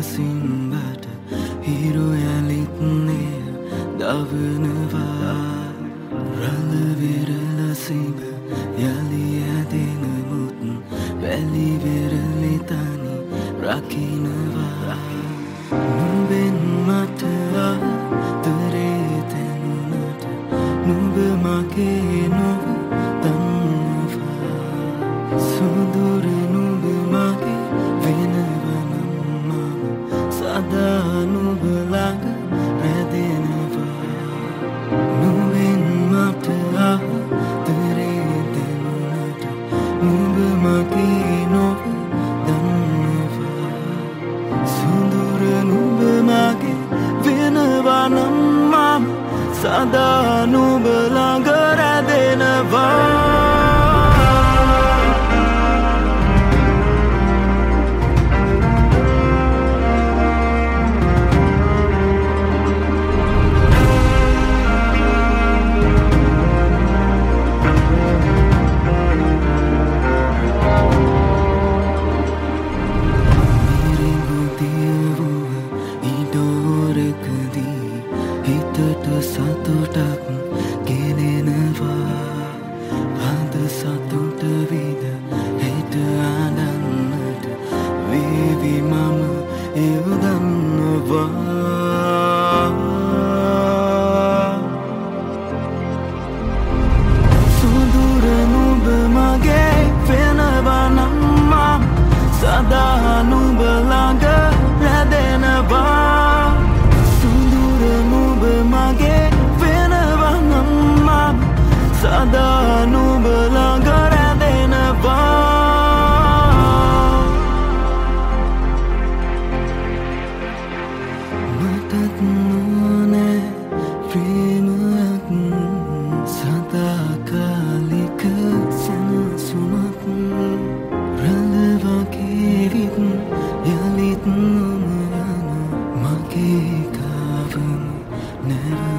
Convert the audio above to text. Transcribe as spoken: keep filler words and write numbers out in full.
සිම්බට හිරු ඇලිත්නේ දවනවා රළ විරල සිඹ යලි ඇදෙන මුත් වැලි විරලි තනි රකින්නවා නුඹෙන් මට ආදරේ තැනුනට නුඹ මගේ නොව දන්නවා සුදුර නුඹ මගේ වෙනවනම් මම සදා නුඹ ළඟ රැඳෙනවා නුඹෙන් මට ආදරේ තැනුනට නුඹ මගේ නොව දන්නවා සුදුර නුඹ මගේ වෙනවනම් මම සදා නුඹ ළඟ රැඳෙනවා සතුටක් ගෙනෙනවා අද සතුට විද හෙට ආනන්නට වේවි මම එවදන්නවා සුදුර නුඹ මගේ වෙනවනම් මම සදා නුඹ ළඟ රැඳෙනවා සුදුර නුඹ මගේ සදා නුඹ ළඟ රැඳෙනවා මටත් නොනෑ ප්‍රේමයක් සදාකාලික සැනසුමක් රළ වගේ විත් යලිත් නොම යන මගේ කාවම නැව